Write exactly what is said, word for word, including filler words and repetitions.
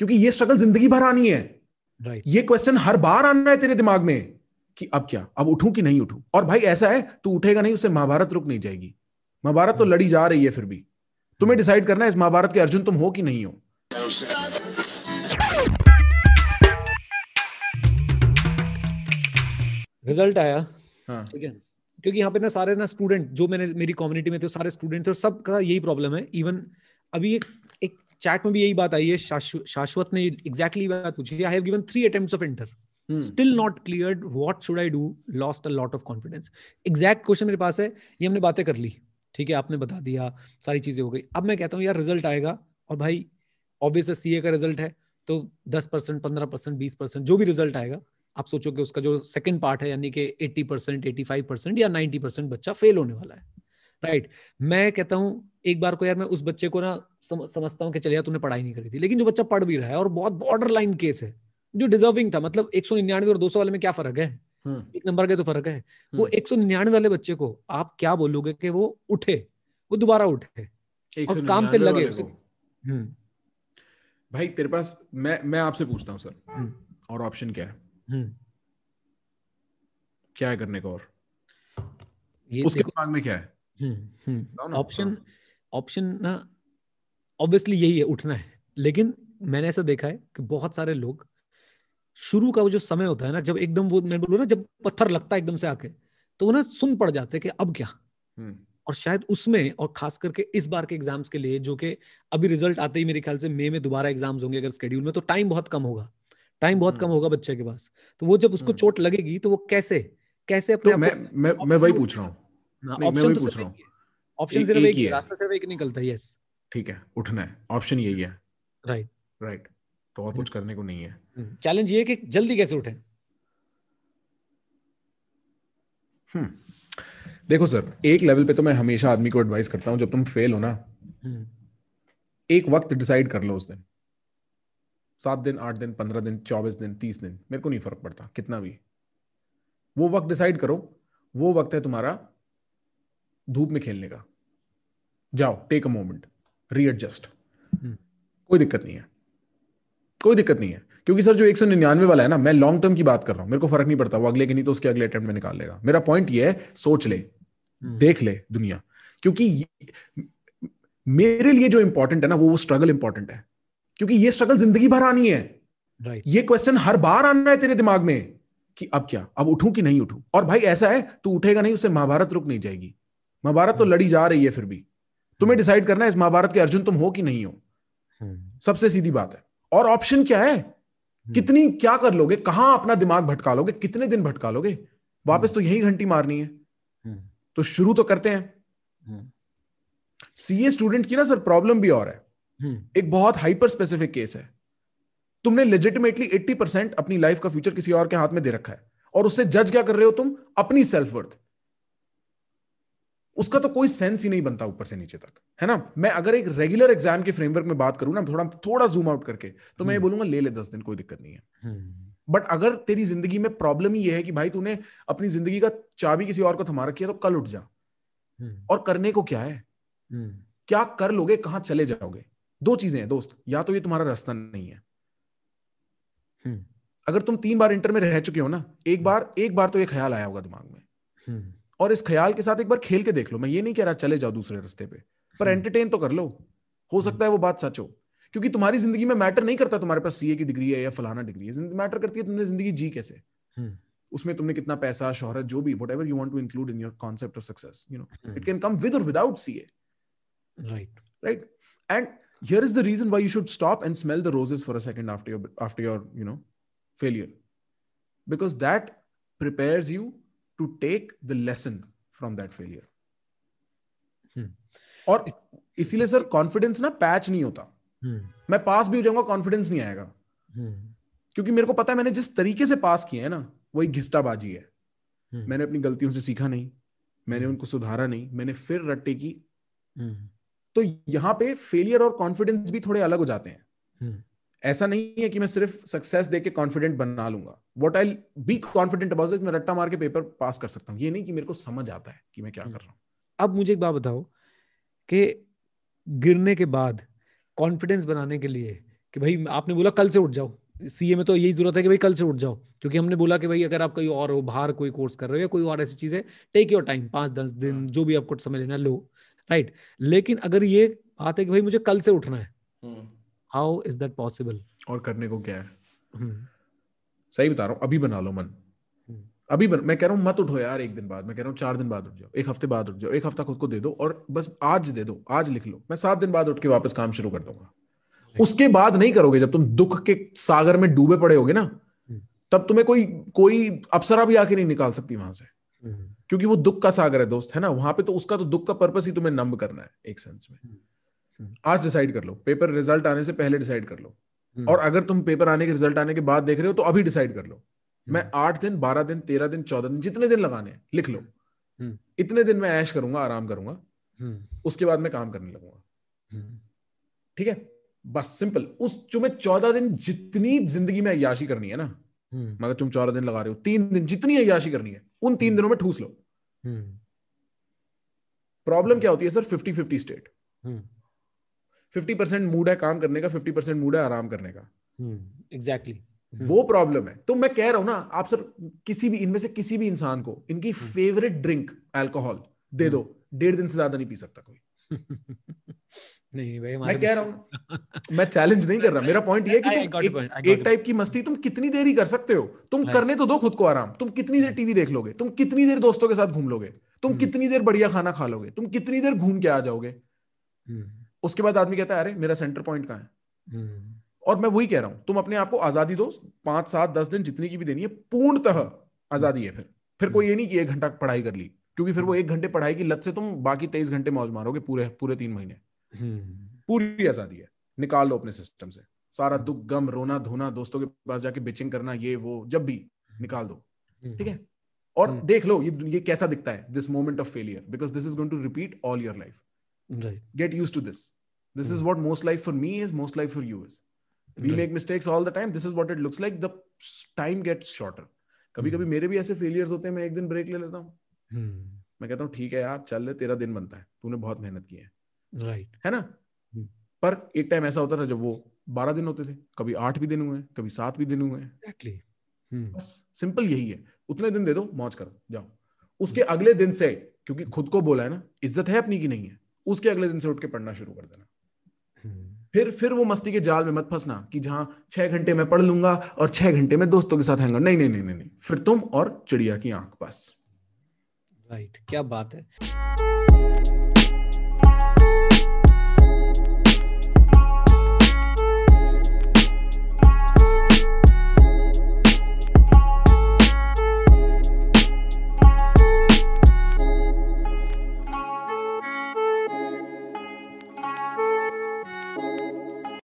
क्योंकि ये स्ट्रगल जिंदगी भर आनी है। राइट। ये क्वेश्चन हर बार आना है तेरे दिमाग में कि अब क्या, अब उठूं कि नहीं उठूं। और भाई ऐसा है, तू उठेगा नहीं, उससे महाभारत रुक नहीं जाएगी। महाभारत तो लड़ी जा रही है, फिर भी तुम्हें डिसाइड करना है इस महाभारत के अर्जुन तुम हो कि नहीं हो। रिजल्ट आया, हाँ। ठीक है, क्योंकि यहाँ पे ना सारे ना स्टूडेंट जो मैंने मेरी कम्युनिटी में थे सारे स्टूडेंट थे और सबका यही प्रॉब्लम है। इवन अभी एक एक चैट में भी यही बात आई है, शाश्व, शाश्वत ने एग्जैक्टली बात पूछी, I have given three attempts of inter, still not cleared, what should I do, lost a lot of confidence. Exact question मेरे पास है, ये हमने बातें कर ली, ठीक है, आपने बता दिया, सारी चीजें हो गई। अब मैं कहता हूँ यार रिजल्ट आएगा, और भाई ऑब्वियस सीए का रिजल्ट है, तो दस परसेंट पंद्रह परसेंट बीस परसेंट जो भी रिजल्ट आएगा, आप सोचो कि उसका जो सेकंड पार्ट है यानी कि अस्सी परसेंट पचासी परसेंट या नब्बे परसेंट बच्चा फेल होने वाला है। राइट। मैं कहता हूं एक बार को यार मैं उस बच्चे को ना सम, समझता हूं कि चलिए तूने पढ़ाई नहीं करी थी, लेकिन जो बच्चा पढ़ भी रहा है और बहुत बॉर्डर लाइन केस है, जो डिजर्विंग था, मतलब एक सौ निन्यानवे और दो सौ वाले में क्या फर्क है, एक नंबर का तो फर्क है। वो एक सौ निन्यानवे वाले बच्चे को आप क्या बोलोगे कि वो उठे, वो दोबारा उठे और काम पे लगे उसे। हम्म भाई तेरे पास, मैं मैं आपसे पूछता हूँ सर, और ऑप्शन क्या है? हम्म क्या है करने को, और ये उसके देखो, दिमाग में क्या है? हम्म ऑप्शन ऑप्शन ना ऑब्वियसली यही है, उठना है। लेकिन मैंने ऐसा देखा है कि बहुत सारे लोग शुरू का वो जो समय होता है ना, जब एकदम वो मैं बोलूँ ना, जब पत्थर लगता है एकदम से आके, तो वो ना सुन पड़ जाते हैं कि अब क्या। और शायद उसमें, और खास करके इस बार के एग्जाम्स के लिए, जो कि अभी रिजल्ट आते ही मेरे ख्याल से मई में दोबारा एग्जाम्स होंगे अगर शेड्यूल में, तो टाइम बहुत कम होगा, टाइम बहुत कम होगा बच्चे के पास। तो वो जब उसको चोट लगेगी तो वो कैसे कैसे अपने तो आप मैं को, मैं मैं वही पूछ रहा हूँ। नहीं, मैं ऑप्शन वही तो पूछ सिर्फ रहा एक हूँ। ही है, ऑप्शन एक सिर्फ एक एक ही ही है, है। रास्ता सिर्फ एक निकलता है। यस, ठीक है, उठना है, ऑप्शन यही है। राइट। राइट। तो और कुछ करने को नहीं है। चैलेंज ये है कि जल्दी कैसे उठे। हम्म देखो सर, एक लेवल पे तो मैं हमेशा आदमी को एडवाइस करता हूं, जब तुम फेल हो ना, एक वक्त डिसाइड कर लो उस दिन, सात दिन, आठ दिन, पंद्रह दिन, चौबीस दिन, तीस दिन, मेरे को नहीं फर्क पड़ता कितना भी। वो वक्त डिसाइड करो, वो वक्त है तुम्हारा धूप में खेलने का। जाओ, टेक अ मोमेंट, रीएडजस्ट, कोई दिक्कत नहीं है, कोई दिक्कत नहीं है। क्योंकि सर जो एक सौ निन्यानवे वाला है ना, मैं लॉन्ग टर्म की बात कर रहा हूं, मेरे को फर्क नहीं पड़ता वो अगले के नहीं तो उसके अगले अटेम्प्ट में निकाल लेगा। मेरा पॉइंट ये है, सोच ले, देख ले दुनिया। क्योंकि मेरे लिए जो इंपॉर्टेंट है ना, वो वो स्ट्रगल इंपॉर्टेंट है, क्योंकि ये स्ट्रगल जिंदगी भर आनी है। राइट। ये क्वेश्चन हर बार आना है तेरे दिमाग में कि अब क्या, अब उठूं कि नहीं उठूं। और भाई ऐसा है, तू उठेगा नहीं, उससे महाभारत रुक नहीं जाएगी। महाभारत तो लड़ी जा रही है, फिर भी तुम्हें डिसाइड करना है इस महाभारत के अर्जुन तुम हो कि नहीं हो। सबसे सीधी बात है। और ऑप्शन क्या है? कितनी क्या कर लोगे, कहां अपना दिमाग भटका लोगे, कितने दिन भटका लोगे? वापस तो यही घंटी मारनी है। तो शुरू तो करते हैं। सीए स्टूडेंट की ना सर प्रॉब्लम भी और है, एक बहुत हाइपर स्पेसिफिक केस है। तुमने लेजिटिमेटली अस्सी परसेंट अपनी लाइफ का फ्यूचर किसी और के हाथ में दे रखा है, और उससे जज क्या कर रहे हो तुम? अपनी सेल्फ वर्थ। उसका तो कोई सेंस ही नहीं बनता ऊपर से नीचे तक, है ना। मैं अगर एक रेगुलर एग्जाम के फ्रेमवर्क में बात करूं ना, थोड़ा थोड़ा जूम आउट करके, तो मैं ये बोलूंगा ले ले दस दिन, कोई दिक्कत नहीं है। बट अगर तेरी जिंदगी में प्रॉब्लम ही ये है कि भाई तूने अपनी जिंदगी का चाबी किसी और को थमा रखी है, तो कल उठ जा। और करने को क्या है, क्या कर लोगे, कहां चले जाओगे? दो चीजें हैं दोस्त, या तो ये तुम्हारा रास्ता नहीं है। अगर तुम तीन बार इंटर में रह चुके हो ना, एक बार एक बार तो ये ख्याल आया होगा दिमाग में, और इस ख्याल के साथ एक बार खेल के देख लो। मैं ये नहीं कह रहा चले जाओ दूसरे रास्ते पे, पर एंटरटेन तो कर लो। हो सकता है वो बात सच हो, क्योंकि तुम्हारी जिंदगी में मैटर नहीं करता तुम्हारे पास सीए की डिग्री है या फलाना डिग्री है। मैटर करती है तुमने जिंदगी जी कैसे, उसमें तुमने कितना पैसा, शोहरत, जो भी whatever you want to include in your concept of success, you know, it can come with और without CA. Right, right. And here is the reason why you should stop and smell the roses for a second after your after your you know failure, because that prepares you to take the lesson from that failure. hmm. और इसीलिए sir confidence ना patch नहीं होता। hmm. मैं पास भी हो जाऊंगा, confidence नहीं आएगा। hmm. क्योंकि मेरे को पता है मैंने जिस तरीके से पास किया है ना, वही घिस्टाबाजी है। hmm. मैंने अपनी गलतियों से सीखा नहीं, मैंने hmm. उनको सुधारा नहीं, मैंने फिर रट्टे की। hmm. तो यहां पे फेलियर और कॉन्फिडेंस भी थोड़े अलग हो जाते हैं। hmm. ऐसा नहीं है कि मैं सिर्फ सक्सेस देके कॉन्फिडेंट बना लूंगा। What I be confident about it, मैं रट्टा मार के पेपर पास कर सकता हूं, ये नहीं कि मेरे को समझ आता है कि मैं क्या कर रहा हूं। अब मुझे एक बात बताओ कि गिरने के बाद कॉन्फिडेंस बनाने के लिए कि भाई आपने बोला कल से उठ जाओ, सीए में तो यही जरूरत है कि भाई कल से उठ जाओ, क्योंकि हमने बोला कि भाई अगर आप कहीं और हो, बाहर कोई कोर्स कर रहे हो या कोई और ऐसी चीज है, टेक योर टाइम, पांच दस दिन जो भी आपको समय लेना लो, राइट। लेकिन अगर ये बात है कि भाई मुझे कल से उठना है, हाउ इज दैट पॉसिबल? और करने को क्या है? सही बता रहा हूँ, अभी बना लो मन, अभी बन, मैं कह रहा हूँ मत उठो यार एक दिन बाद, मैं कह रहा हूँ चार दिन बाद उठ जाओ, एक हफ्ते बाद उठ जाओ, एक हफ्ता खुद को दे दो और बस आज दे दो, आज लिख लो मैं सात दिन बाद उठ के वापस काम शुरू कर दूंगा। उसके बाद नहीं करोगे, जब तुम दुख के सागर में डूबे पड़े होगे ना, तब तुम्हें कोई कोई अप्सरा भी आके नहीं निकाल सकती वहां से, क्योंकि वो दुख का सागर है दोस्त, है ना। वहां पे तो उसका तो दुख का पर्पस ही तुम्हें नंब करना है एक सेंस में। आज डिसाइड कर लो, पेपर रिजल्ट आने से पहले डिसाइड कर लो, और अगर तुम पेपर आने के रिजल्ट आने के बाद देख रहे हो तो अभी डिसाइड कर लो, मैं आठ दिन, बारह दिन, तेरह दिन, चौदह दिन, जितने दिन लगाने हैं लिख लो, इतने दिन मैं ऐश करूंगा, आराम करूंगा, उसके बाद मैं काम करने लगूंगा। ठीक है, बस सिंपल। उस तुम्हें चौदह दिन जितनी जिंदगी में अय्याशी करनी है ना, मगर तुम चौदह दिन लगा रहे हो, तीन दिन जितनी अय्याशी करनी है उन तीन दिनों में ठूस लो। प्रॉब्लम क्या होती है sir? Fifty fifty state. Fifty percent mood है काम करने का, फिफ्टी परसेंट मूड है आराम करने का। एग्जैक्टली वो प्रॉब्लम है। तो मैं कह रहा हूं ना, आप सर किसी भी इनमें से किसी भी इंसान को इनकी फेवरेट ड्रिंक अल्कोहल दे दो, डेढ़ दिन से ज्यादा नहीं पी सकता कोई। नहीं भाई, मैं कह रहा हूं, मैं चैलेंज नहीं कर रहा, मेरा पॉइंट ये है कि तुम एक, एक टाइप की मस्ती तुम कितनी देर ही कर सकते हो, तुम करने तो दो खुद को आराम। तुम कितनी देर टीवी देख लोगे, तुम कितनी देर दोस्तों के साथ घूम लोगे, तुम कितनी देर बढ़िया खाना खा लोगे, तुम कितनी देर घूम के आ जाओगे। उसके बाद आदमी कहता है अरे मेरा सेंटर पॉइंट कहाँ है? और मैं वही कह रहा हूं, तुम अपने आप को आजादी दो, पांच सात दस दिन जितनी की भी देनी है, पूर्णतः आजादी है। फिर फिर कोई ये नहीं कि एक घंटा पढ़ाई कर ली, क्योंकि फिर वो एक घंटे पढ़ाई की लत से तुम बाकी तेईस घंटे मौज मारोगे पूरे पूरे तीन महीने। पूरी आजादी है, निकाल लो अपने सिस्टम से सारा दुख, गम, रोना धोना, दोस्तों के पास जाके बिचिंग करना, ये वो जब भी निकाल दो। ठीक है, और देख लो ये ये कैसा दिखता है, this moment of failure, because this is going to repeat all your life. Get used to this. This is what most life for me is, most life for you is. We right. make mistakes all the time. This is what it looks like. The time gets shorter. कभी कभी मेरे भी ऐसे failures होते हैं, मैं एक दिन ब्रेक ले लेता हूँ। hmm. मैं कहता हूँ ठीक है यार, चल ले, तेरा दिन बनता है, तूने बहुत मेहनत की है, right. है ना। hmm. पर एक टाइम ऐसा होता था जब वो बारह दिन होते थे, कभी आठ भी दिन हुए, कभी सात भी दिन हुए। exactly. hmm. बस सिंपल यही है, उतने दिन दे दो, मौज करो, जाओ। उसके hmm. अगले दिन से, क्योंकि खुद को बोला है ना, इज्जत है अपनी की नहीं है, उसके अगले दिन से उठ के पढ़ना शुरू कर देना। hmm. फिर फिर वो मस्ती के जाल में मत फंसना कि जहां छह घंटे में पढ़ लूंगा और छह घंटे में दोस्तों के साथ हैंग आउट। नहीं नहीं नहीं नहीं, फिर तुम और चिड़िया की आंख। बस राइट, क्या बात है।